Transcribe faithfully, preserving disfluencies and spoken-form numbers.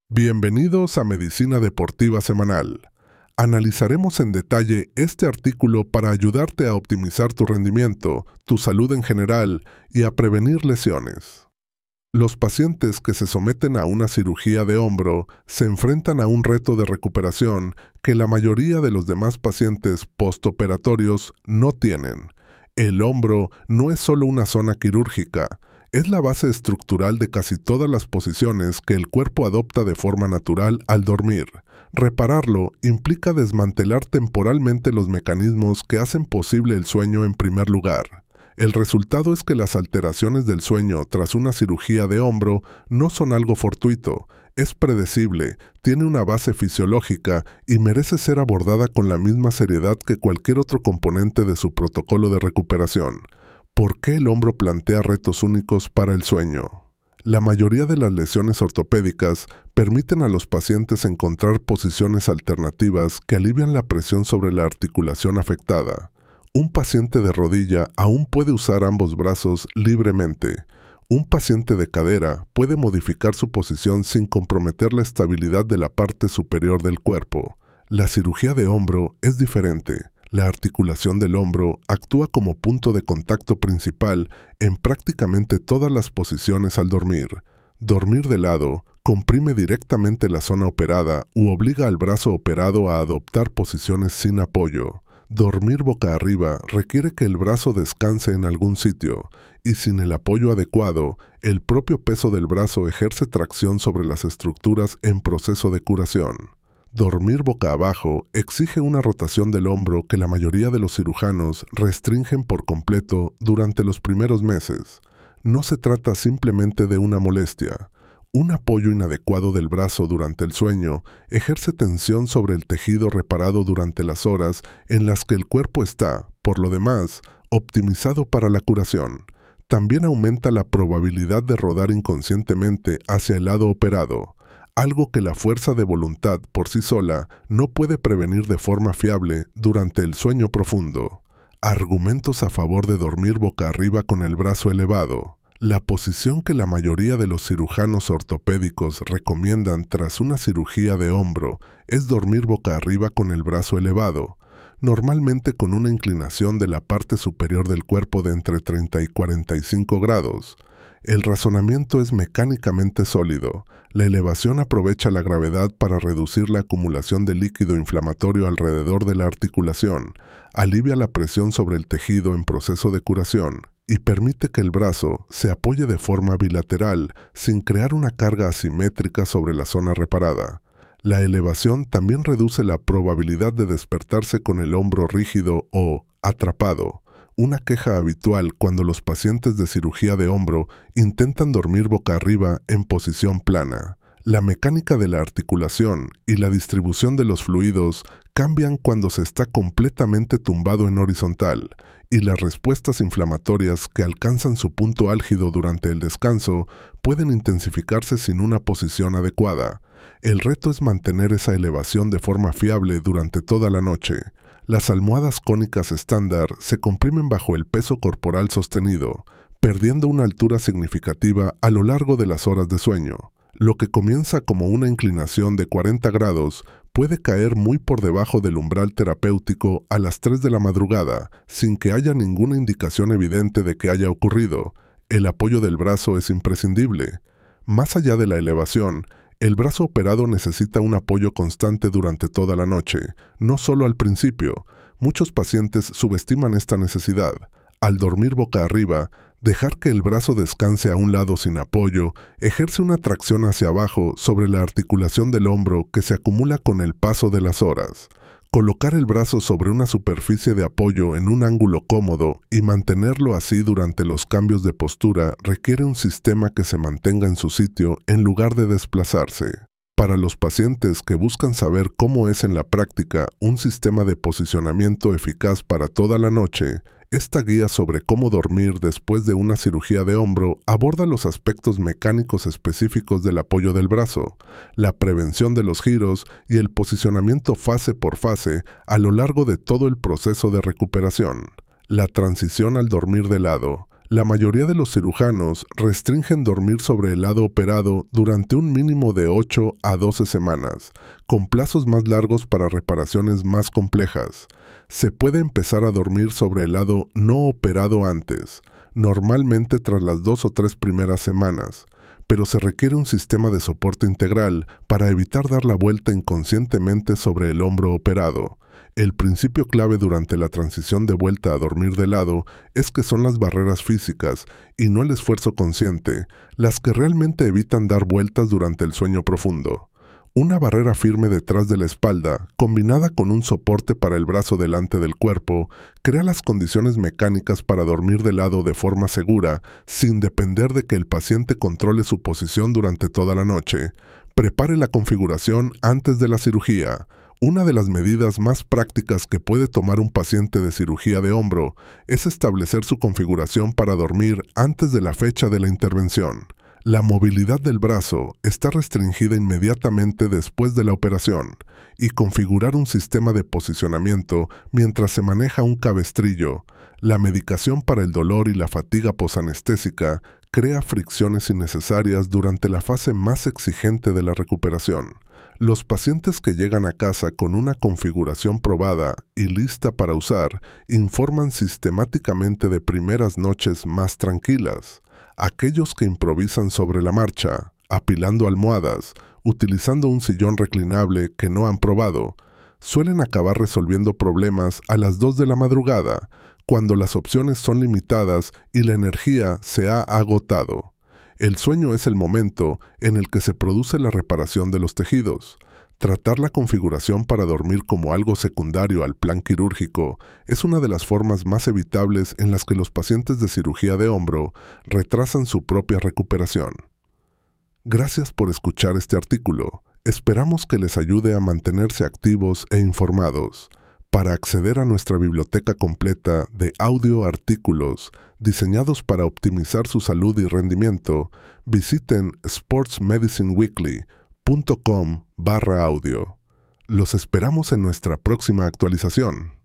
Bienvenidos a Medicina Deportiva Semanal. Analizaremos en detalle este artículo para ayudarte a optimizar tu rendimiento, tu salud en general y a prevenir lesiones. Los pacientes que se someten a una cirugía de hombro se enfrentan a un reto de recuperación que la mayoría de los demás pacientes postoperatorios no tienen. El hombro no es solo una zona quirúrgica, es la base estructural de casi todas las posiciones que el cuerpo adopta de forma natural al dormir. Repararlo implica desmantelar temporalmente los mecanismos que hacen posible el sueño en primer lugar. El resultado es que las alteraciones del sueño tras una cirugía de hombro no son algo fortuito, es predecible, tiene una base fisiológica y merece ser abordada con la misma seriedad que cualquier otro componente de su protocolo de recuperación. ¿Por qué el hombro plantea retos únicos para el sueño? La mayoría de las lesiones ortopédicas permiten a los pacientes encontrar posiciones alternativas que alivian la presión sobre la articulación afectada. Un paciente de rodilla aún puede usar ambos brazos libremente. Un paciente de cadera puede modificar su posición sin comprometer la estabilidad de la parte superior del cuerpo. La cirugía de hombro es diferente. La articulación del hombro actúa como punto de contacto principal en prácticamente todas las posiciones al dormir. Dormir de lado comprime directamente la zona operada u obliga al brazo operado a adoptar posiciones sin apoyo. Dormir boca arriba requiere que el brazo descanse en algún sitio, y sin el apoyo adecuado, el propio peso del brazo ejerce tracción sobre las estructuras en proceso de curación. Dormir boca abajo exige una rotación del hombro que la mayoría de los cirujanos restringen por completo durante los primeros meses. No se trata simplemente de una molestia. Un apoyo inadecuado del brazo durante el sueño ejerce tensión sobre el tejido reparado durante las horas en las que el cuerpo está, por lo demás, optimizado para la curación. También aumenta la probabilidad de rodar inconscientemente hacia el lado operado, algo que la fuerza de voluntad por sí sola no puede prevenir de forma fiable durante el sueño profundo. Argumentos a favor de dormir boca arriba con el brazo elevado. La posición que la mayoría de los cirujanos ortopédicos recomiendan tras una cirugía de hombro es dormir boca arriba con el brazo elevado, normalmente con una inclinación de la parte superior del cuerpo de entre treinta y cuarenta y cinco grados. El razonamiento es mecánicamente sólido. La elevación aprovecha la gravedad para reducir la acumulación de líquido inflamatorio alrededor de la articulación, alivia la presión sobre el tejido en proceso de curación y permite que el brazo se apoye de forma bilateral sin crear una carga asimétrica sobre la zona reparada. La elevación también reduce la probabilidad de despertarse con el hombro rígido o atrapado, una queja habitual cuando los pacientes de cirugía de hombro intentan dormir boca arriba en posición plana. La mecánica de la articulación y la distribución de los fluidos cambian cuando se está completamente tumbado en horizontal, y las respuestas inflamatorias que alcanzan su punto álgido durante el descanso pueden intensificarse sin una posición adecuada. El reto es mantener esa elevación de forma fiable durante toda la noche. Las almohadas cónicas estándar se comprimen bajo el peso corporal sostenido, perdiendo una altura significativa a lo largo de las horas de sueño. Lo que comienza como una inclinación de cuarenta grados puede caer muy por debajo del umbral terapéutico a las tres de la madrugada, sin que haya ninguna indicación evidente de que haya ocurrido. El apoyo del brazo es imprescindible. Más allá de la elevación, el brazo operado necesita un apoyo constante durante toda la noche, no solo al principio. Muchos pacientes subestiman esta necesidad. Al dormir boca arriba, dejar que el brazo descanse a un lado sin apoyo ejerce una tracción hacia abajo sobre la articulación del hombro que se acumula con el paso de las horas. Colocar el brazo sobre una superficie de apoyo en un ángulo cómodo y mantenerlo así durante los cambios de postura requiere un sistema que se mantenga en su sitio en lugar de desplazarse. Para los pacientes que buscan saber cómo es en la práctica un sistema de posicionamiento eficaz para toda la noche, esta guía sobre cómo dormir después de una cirugía de hombro aborda los aspectos mecánicos específicos del apoyo del brazo, la prevención de los giros y el posicionamiento fase por fase a lo largo de todo el proceso de recuperación. La transición al dormir de lado. La mayoría de los cirujanos restringen dormir sobre el lado operado durante un mínimo de ocho a doce semanas, con plazos más largos para reparaciones más complejas. Se puede empezar a dormir sobre el lado no operado antes, normalmente tras las dos o tres primeras semanas, pero se requiere un sistema de soporte integral para evitar dar la vuelta inconscientemente sobre el hombro operado. El principio clave durante la transición de vuelta a dormir de lado es que son las barreras físicas, y no el esfuerzo consciente, las que realmente evitan dar vueltas durante el sueño profundo. Una barrera firme detrás de la espalda, combinada con un soporte para el brazo delante del cuerpo, crea las condiciones mecánicas para dormir de lado de forma segura, sin depender de que el paciente controle su posición durante toda la noche. Prepare la configuración antes de la cirugía. Una de las medidas más prácticas que puede tomar un paciente de cirugía de hombro es establecer su configuración para dormir antes de la fecha de la intervención. La movilidad del brazo está restringida inmediatamente después de la operación, y configurar un sistema de posicionamiento mientras se maneja un cabestrillo, la medicación para el dolor y la fatiga posanestésica, crea fricciones innecesarias durante la fase más exigente de la recuperación. Los pacientes que llegan a casa con una configuración probada y lista para usar informan sistemáticamente de primeras noches más tranquilas. Aquellos que improvisan sobre la marcha, apilando almohadas, utilizando un sillón reclinable que no han probado, suelen acabar resolviendo problemas a las dos de la madrugada, cuando las opciones son limitadas y la energía se ha agotado. El sueño es el momento en el que se produce la reparación de los tejidos. Tratar la configuración para dormir como algo secundario al plan quirúrgico es una de las formas más evitables en las que los pacientes de cirugía de hombro retrasan su propia recuperación. Gracias por escuchar este artículo. Esperamos que les ayude a mantenerse activos e informados. Para acceder a nuestra biblioteca completa de audio artículos diseñados para optimizar su salud y rendimiento, visiten sports medicine weekly punto com barra audio. Los esperamos en nuestra próxima actualización.